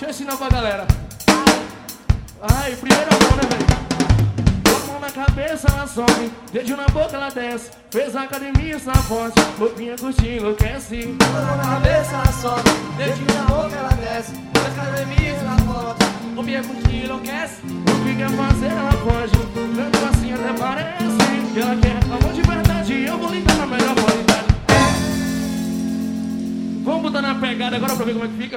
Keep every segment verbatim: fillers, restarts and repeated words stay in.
Deixa eu ensinar pra galera. Ai, primeira mão, né, velho? Com a mão na cabeça, ela sobe. Dedo na boca, ela desce. Fez a academia, está forte. Roupinha curtir, enlouquece. Com a mão na cabeça, ela sobe. Dedo na boca, ela desce. Fez a academia, está forte. Roupinha curtir, enlouquece. O que quer fazer, ela pode. Tanto assim até parece que ela quer amor de verdade. Eu vou lhe dar na melhor qualidade. Vamos botar na pegada agora pra ver como é que fica.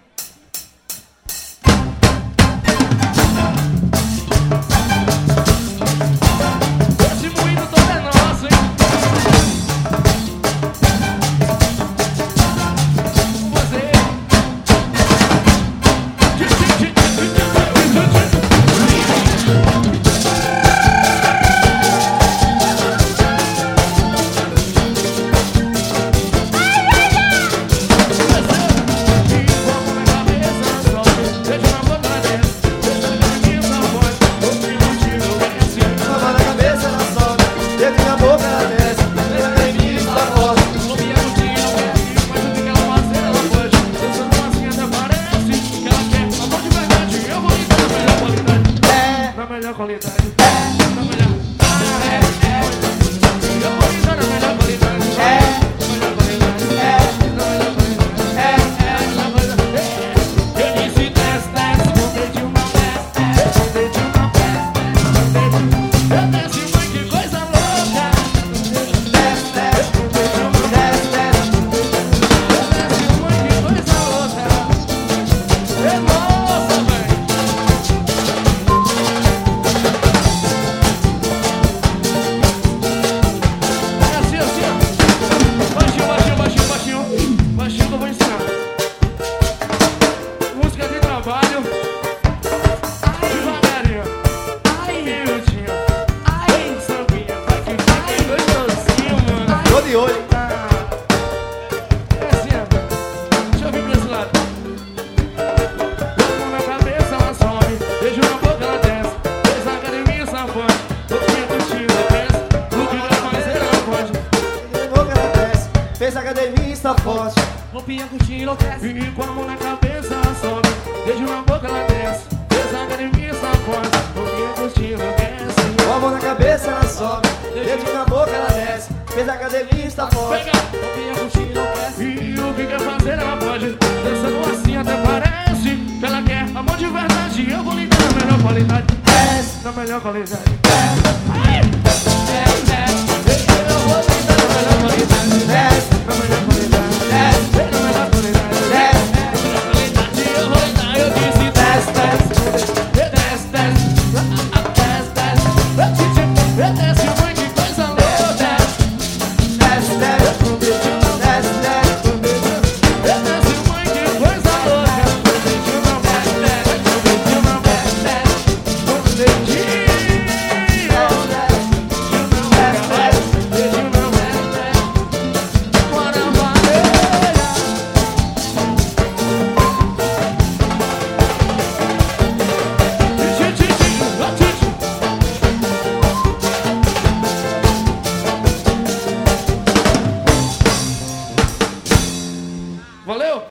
Melhor qualidade. É, na melhor. Ah, é, é. Eu vou lhe dar na melhor qualidade. É, na melhor qualidade. É, na melhor qualidade. É, é, na melhor qualidade. Eu disse desce, desce, com o dedinho não desce, desce, com o dedinho não desce, eu desce, mãe, que coisa louca. Desce, desce, com o dedinho não desce, desce, eu desce, mãe, que coisa louca. É nossa, velho. Baixinho que eu vou ensinar. Música de trabalho. Devagarinho. Ai, miudinho. Ai, sambinha. Vai que fica gostosinho, mano. Tô de olho. Ah, é assim, ó. Deixa eu vir pra esse lado. Mão na cabeça, ela sobe. Beijo na boca, ela desce. Fez a academia, safante. Roupinha curtida, desce. O que vai fazer, ela pode. Na boca, ela desce. Fez a academia, está forte. Roupinha curtir, enlouquece. E com a mão na cabeça, ela sobe. Beijo na boca, ela desce. Fez a academia, está forte. Roupinha curtir, enlouquece. Com a mão na cabeça, ela sobe. Dedo na boca, ela desce. Fez a academia, está forte. Pega! Roupinha curtir, enlouquece. E o que quer fazer, ela pode. Dançando assim até parece que ela quer amor de verdade. Eu vou lhe dar na melhor qualidade. Desce, Na melhor qualidade. Ai!